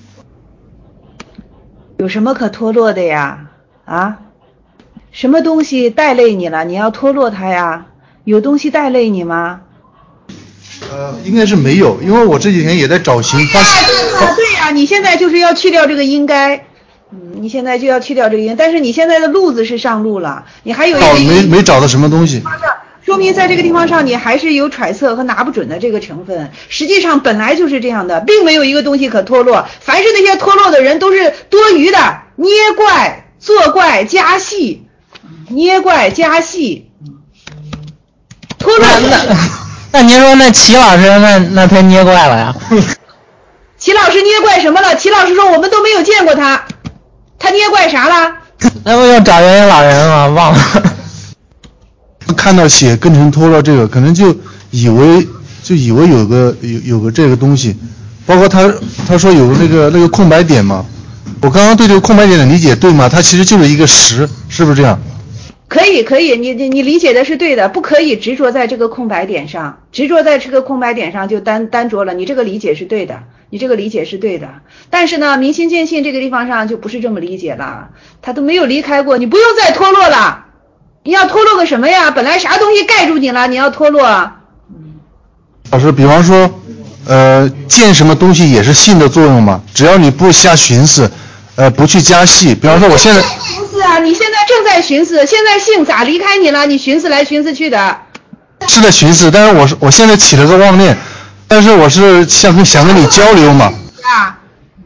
有什么可脱落的呀？啊？什么东西带累你了？你要脱落它呀？有东西带累你吗？ 应该是没有，因为我这几天也在找寻。 对呀，你现在就是要去掉这个应该，你现在就要去掉这个应该，但是你现在的路子是上路了，你还有一个没找到什么东西。 说明在这个地方上你还是有揣测和拿不准的这个成分，实际上本来就是这样的，并没有一个东西可脱落，凡是那些脱落的人都是多余的，捏怪、作怪、加戏，捏怪加戏，脱落。 那您说那齐老师那他捏怪了呀？ 齐老师捏怪什么了？齐老师说我们都没有见过他，他捏怪啥了？ 那不又找元音老人吗？忘了。 看到写根尘脱落这个，可能就以为有个这个东西，包括他说有那个空白点嘛，我刚刚对这个空白点的理解对吗？它其实就是一个实，是不是这样？ 可以，你理解的是对的，不可以执着在这个空白点上，执着在这个空白点上就单着了，你这个理解是对的，但是呢，明心见性这个地方上就不是这么理解了，他都没有离开过，你不用再脱落了，你要脱落个什么呀？本来啥东西盖住你了，你要脱落。 老师，比方说，见什么东西也是性的作用嘛，只要你不瞎寻思，不去加戏，比方说我现在。 你现在正在寻思，现在性咋离开你了？你寻思来寻思去的。 是在寻思，但是我现在起了个妄念，但是我是想跟你交流嘛。 啊，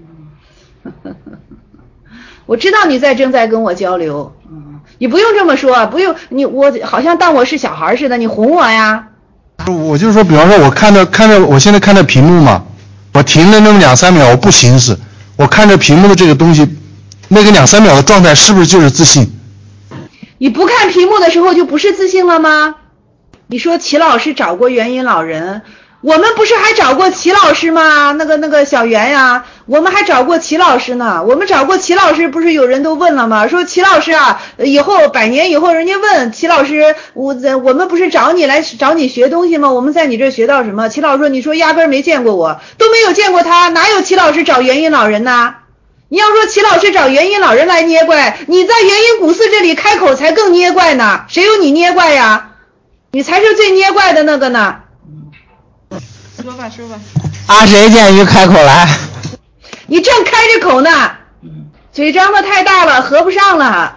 我知道你正在跟我交流，你不用这么说，不用我好像当我是小孩似的，你哄我呀。 我就是说，比方说我看着我现在看着屏幕嘛，我停了那么2-3秒，我不寻思，我看着屏幕的这个东西。那个2-3秒的状态是不是就是自信？ 你不看屏幕的时候就不是自信了吗？你说齐老师找过元音老人，我们不是还找过齐老师吗？那个小袁呀，我们还找过齐老师呢。我们找过齐老师，不是有人都问了吗？说齐老师啊，以后100年以后人家问齐老师，我们不是找你学东西吗？我们在你这学到什么？齐老师说，你说压根没见过我，都没有见过他，哪有齐老师找元音老人呢？你要说齐老师找元音老人来捏怪，你在元音古寺这里开口才更捏怪呢，谁有你捏怪呀？你才是最捏怪的那个呢。 说吧。 谁见于开口来？ 你正开着口呢，嘴张得太大了，合不上了。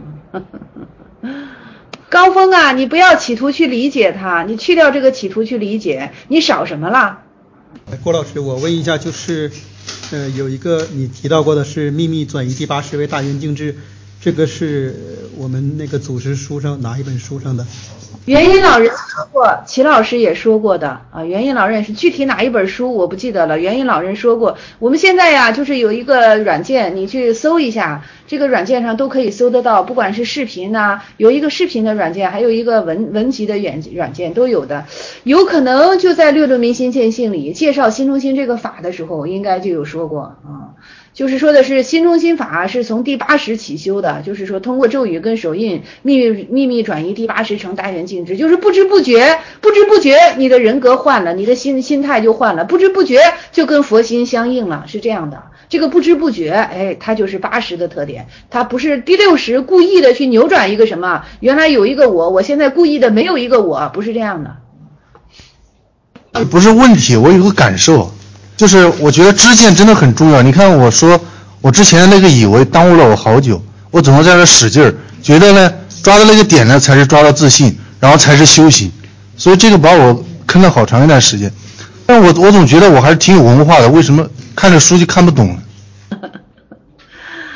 高峰啊，你不要企图去理解它，你去掉这个企图去理解，你少什么了？ 郭老师，我问一下，就是有一个你提到过的是秘密转移第80位大圆净智，这个是我们那个祖师书上哪一本书上的？ 元音老人说过，齐老师也说过的啊。元音老人是具体哪一本书我不记得了，元音老人说过。我们现在呀，就是有一个软件，你去搜一下，这个软件上都可以搜得到，不管是视频呐，有一个视频的软件，还有一个文集的软件都有的。有可能就在六明心见性里介绍心中心这个法的时候，应该就有说过啊。就是说的是心中心法是从第80起修的，就是说通过咒语跟手印秘密转移第80成大圆净智，就是不知不觉你的人格换了，你的心态就换了，不知不觉就跟佛心相应了，是这样的。这个不知不觉，它就是80的特点，它不是第60故意的去扭转一个什么，原来有一个我现在故意的没有一个我，不是这样的。 不是问题，我有个感受。就是我觉得知见真的很重要。你看我说我之前的那个以为耽误了我好久，我总是在这使劲儿，觉得呢抓到那个点呢才是抓到自信，然后才是修行，所以这个把我坑了好长一段时间。但我总觉得我还是挺有文化的，为什么看着书就看不懂呢？ 忘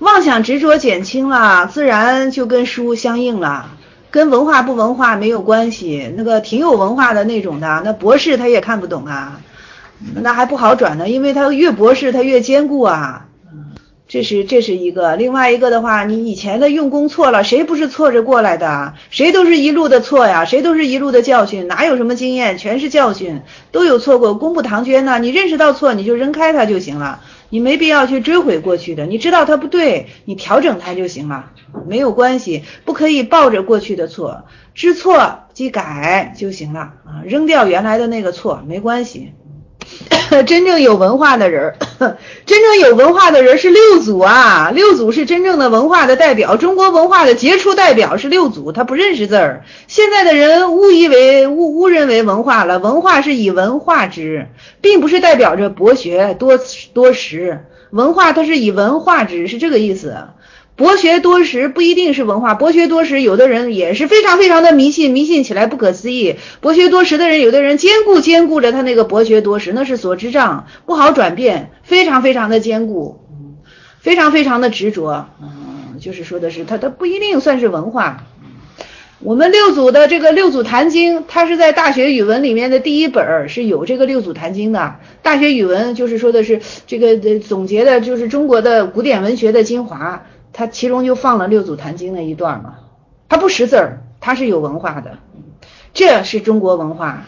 妄想执着减轻了，自然就跟书相应了，跟文化不文化没有关系。那个挺有文化的那种的，那博士他也看不懂啊，那还不好转呢，因为他越博士他越坚固啊。这是一个。另外一个的话，你以前的用功错了，谁不是错着过来的？谁都是一路的错呀，谁都是一路的教训，哪有什么经验，全是教训，都有错过。功不唐捐呢，你认识到错，你就扔开它就行了，你没必要去追悔过去的，你知道它不对，你调整它就行了，没有关系，不可以抱着过去的错，知错即改就行了啊，扔掉原来的那个错没关系。真正有文化的人，真正有文化的人是六祖啊，六祖是真正的文化的代表，中国文化的杰出代表是六祖，他不认识字儿。现在的人误认为文化了，文化是以文化之，并不是代表着博学多识，文化它是以文化之，是这个意思。博学多识不一定是文化，博学多识有的人也是非常非常的迷信起来不可思议。博学多识的人，有的人坚固着他那个博学多识，那是所知障，不好转变，非常非常的坚固，非常非常的执着。就是说的是他不一定算是文化。我们六祖的这个六祖坛经，它是在大学语文里面的第一本，是有这个六祖坛经的。大学语文就是说的是这个总结的就是中国的古典文学的精华，它其中就放了六祖坛经那一段嘛。它不识字儿，它是有文化的，这是中国文化。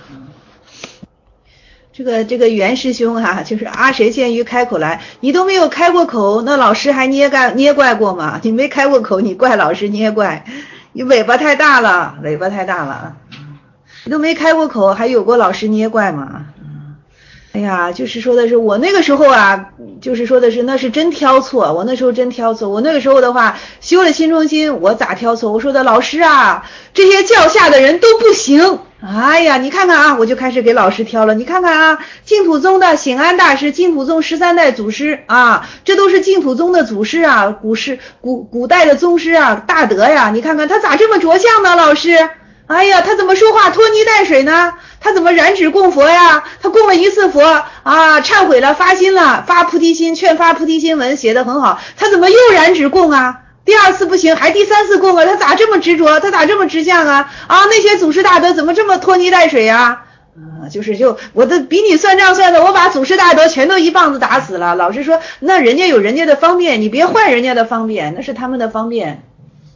这个袁师兄啊，就是谁见于开口来，你都没有开过口，那老师还捏怪过吗？你没开过口，你怪老师捏怪，你尾巴太大了，你都没开过口，还有过老师捏怪吗？哎呀，就是说的是我那个时候啊，就是说的是那是真挑错，我那时候真挑错。我那个时候的话修了新中心，我咋挑错？我说的老师啊，这些教下的人都不行。哎呀，你看看啊，我就开始给老师挑了。你看看啊，净土宗的显安大师，净土宗13代祖师啊，这都是净土宗的祖师啊，古代的宗师啊，大德呀。你看看他咋这么着相呢，老师？哎呀，他怎么说话拖泥带水呢？他怎么燃指供佛呀？他供了一次佛啊，忏悔了，发心了，发菩提心，劝发菩提心文写得很好。他怎么又燃指供啊？第二次不行，还第三次供啊？他咋这么执着？他咋这么执相啊？那些祖师大德怎么这么拖泥带水呀？我的比你算账算的，我把祖师大德全都一棒子打死了。老师说，那人家有人家的方便，你别坏人家的方便，那是他们的方便。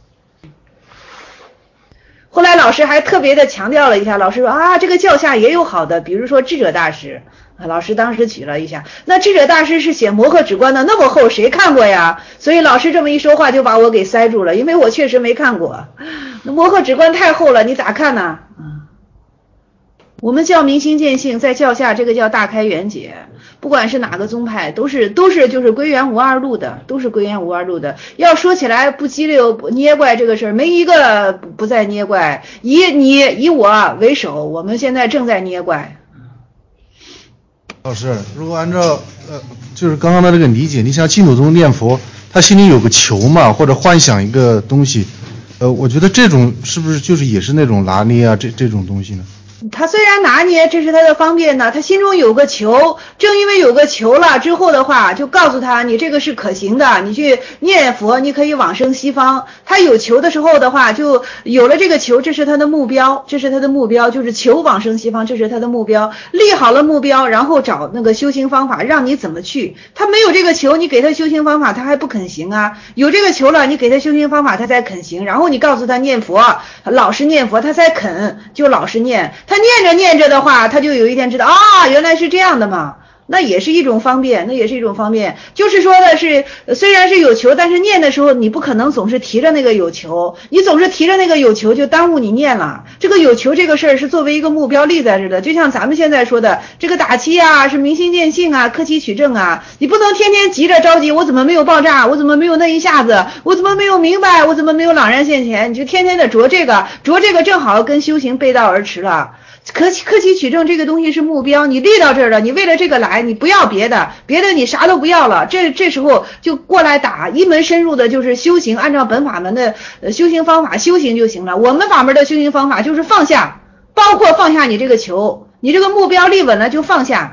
后来老师还特别的强调了一下，老师说这个教下也有好的，比如说智者大师，老师当时举了一下，那智者大师是写摩诃止观的，那么厚谁看过呀？所以老师这么一说话就把我给塞住了，因为我确实没看过，那摩诃止观太厚了，你咋看呢？我们叫明心见性，在教下这个叫大开圆解，不管是哪个宗派都是就是归元无二路的，都是归元无二路的。要说起来不激溜不捏怪这个事儿，没一个不在捏怪，以我为首，我们现在正在捏怪。 老师，如果按照就是刚刚的这个理解，你像净土宗念佛，他心里有个求嘛，或者幻想一个东西，我觉得这种是不是就是也是那种拿捏啊这种东西呢？ 他虽然拿捏，这是他的方便呢，他心中有个求，正因为有个求了之后的话，就告诉他你这个是可行的，你去念佛，你可以往生西方。他有求的时候的话，就有了这个求，这是他的目标，就是求往生西方，这是他的目标。立好了目标，然后找那个修行方法，让你怎么去。他没有这个求，你给他修行方法，他还不肯行啊。有这个求了，你给他修行方法，他才肯行。然后你告诉他念佛，老实念佛，他才肯就老实念。他念着的话，他就有一天知道原来是这样的嘛，那也是一种方便，就是说的是虽然是有求，但是念的时候你不可能总是提着那个有求，你总是提着那个有求就耽误你念了。这个有求这个事儿是作为一个目标立在这的，就像咱们现在说的这个打七啊，是明心见性啊，克期取证啊，你不能天天急着着急，我怎么没有爆炸，我怎么没有那一下子，我怎么没有明白，我怎么没有朗然现前，你就天天的着这个正好跟修行背道而驰了。克期取证这个东西是目标，你立到这儿了，你为了这个来，你不要别的你啥都不要了，这时候就过来打一门深入的，就是修行，按照本法门的修行方法修行就行了。我们法门的修行方法就是放下，包括放下你这个求，你这个目标立稳了就放下，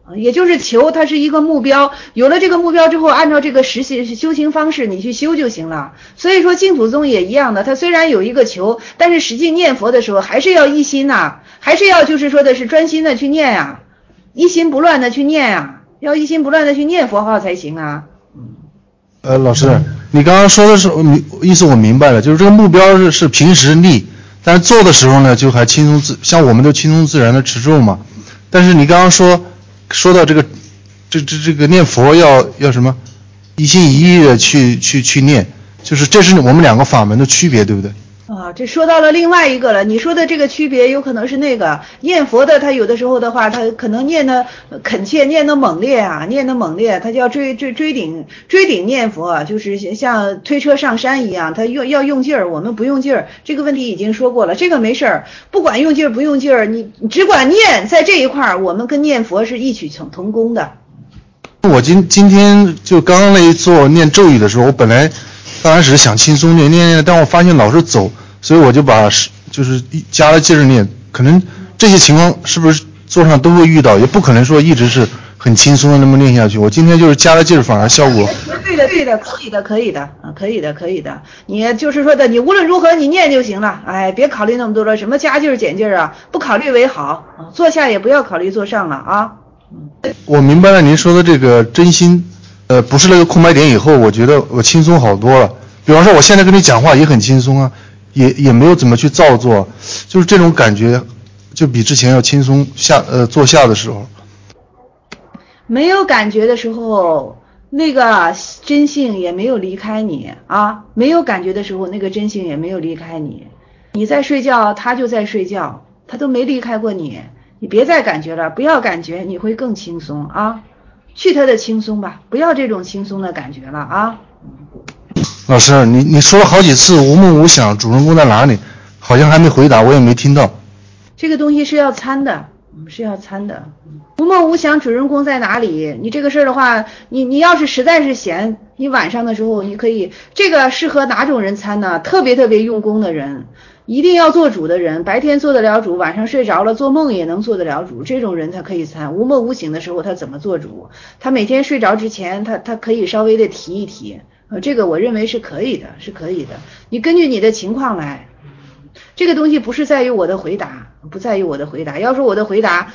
也就是求它是一个目标，有了这个目标之后，按照这个修行方式你去修就行了。所以说净土宗也一样的，它虽然有一个求，但是实际念佛的时候还是要一心呐，还是要就是说的是专心的去念呀，一心不乱的去念呀，要一心不乱的去念佛号才行啊。 老师，你刚刚说的是意思我明白了，就是这个目标是平时立，但是做的时候呢就还轻松像我们都轻松自然的持咒嘛。但是你刚刚说到这个念佛要什么一心一意的去念，就是这是我们两个法门的区别，对不对？ 这说到了另外一个了。你说的这个区别有可能是那个念佛的，他有的时候的话，他可能念的恳切，念的猛烈啊，他就要追顶念佛，就是像推车上山一样，他要用劲儿，我们不用劲儿。这个问题已经说过了，这个没事儿，不管用劲儿不用劲儿，你只管念，在这一块儿，我们跟念佛是异曲同工的。 我今天就刚刚那一做念咒语的时候，我本来刚开始想轻松念，但我发现老是走，所以我就把就是加了劲儿念。可能这些情况是不是座上都会遇到，也不可能说一直是很轻松的那么念下去。我今天就是加了劲儿，反而效果。 对的，可以的。你就是说的，你无论如何你念就行了，别考虑那么多了，什么加劲儿减劲儿啊，不考虑为好。坐下也不要考虑坐上了啊。 我明白了您说的这个真心，不是那个空白点以后，我觉得我轻松好多了。比方说我现在跟你讲话也很轻松啊，也没有怎么去造作，就是这种感觉就比之前要轻松坐下的时候。 没有感觉的时候，那个真性也没有离开你啊，没有感觉的时候，那个真性也没有离开你。你在睡觉，他就在睡觉，他都没离开过你。你别再感觉了，不要感觉，你会更轻松啊！去他的轻松吧，不要这种轻松的感觉了啊！ 老师，你说了好几次无梦无想，主人公在哪里？好像还没回答，我也没听到。 这个东西是要参的，无梦无想，主人公在哪里？你这个事儿的话，你要是实在是闲，你晚上的时候你可以，这个适合哪种人参呢？特别用功的人。一定要做主的人，白天做得了主，晚上睡着了做梦也能做得了主，这种人他可以参。无梦无醒的时候他怎么做主？他每天睡着之前他可以稍微的提一提，这个我认为是可以的。你根据你的情况来，这个东西不是在于我的回答，要说我的回答，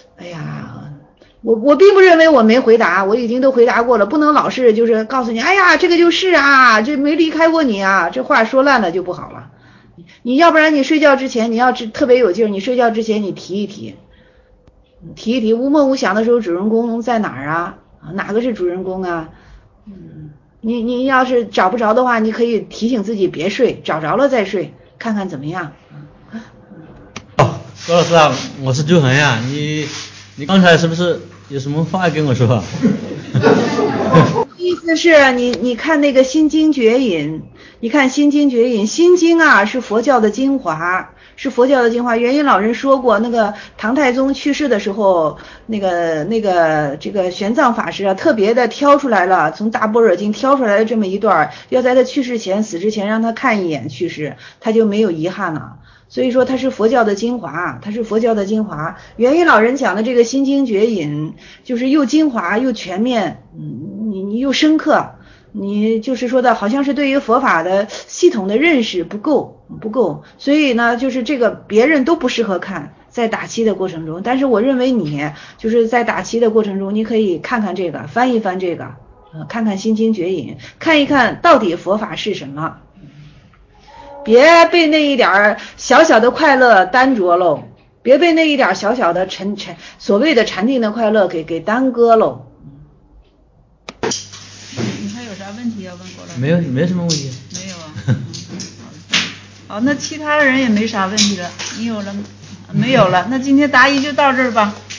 我并不认为我没回答，我已经都回答过了，不能老是就是告诉你，这个就是啊，这没离开过你啊，这话说烂了就不好了。你要不然你睡觉之前你要特别有劲儿，你睡觉之前你提一提无梦无想的时候主人公在哪儿啊？哪个是主人公啊？你要是找不着的话，你可以提醒自己别睡，找着了再睡，看看怎么样。 郭老师啊，我是周恒呀，你刚才是不是有什么话跟我说？ 意思是你看那个心经绝引，心经啊是佛教的精华，元音老人说过，那个唐太宗去世的时候，那个这个玄奘法师啊，特别的挑出来了，从大般若经挑出来了这么一段，要在他去世前死之前让他看一眼去世，他就没有遗憾了。所以说它是佛教的精华，元音老人讲的这个心经绝引，就是又精华又全面，你又深刻，你就是说的好像是对于佛法的系统的认识不够，所以呢就是这个别人都不适合看，在打七的过程中，但是我认为你就是在打七的过程中，你可以看看这个，翻一翻这个，看看心经绝引，看一看到底佛法是什么。别被那一点小小的快乐耽着喽，别被那一点小小的所谓的禅定的快乐给耽搁喽。 你还有啥问题要问过来？ 没有什么问题。 没有啊。好，那其他人也没啥问题了，你有了吗？没有了，那今天答疑就到这儿吧。